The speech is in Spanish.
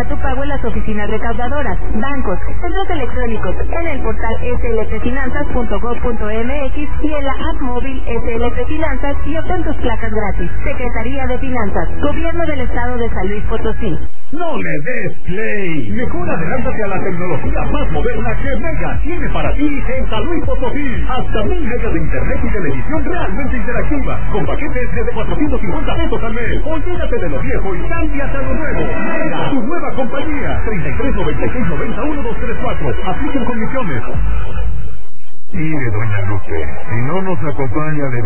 Realiza tu pago en las oficinas recaudadoras, bancos, centros electrónicos, en el portal slpfinanzas.gov.mx y en la app móvil SLP Finanzas y obtén tus placas gratis. Secretaría de Finanzas, Gobierno del Estado de San Luis Potosí. No le des play. Mejor adelántate a la tecnología más moderna que Mega tiene para ti en San Luis Potosí. Hasta 1000 megas de internet y televisión realmente interactiva, con paquetes desde 450 pesos al mes. Olvídate de lo viejo y cámbiate a lo nuevo. Mega, tu nueva compañía. 33 96 90 1234. Apliquen condiciones. Mire, doña Lupe, si no nos acompaña de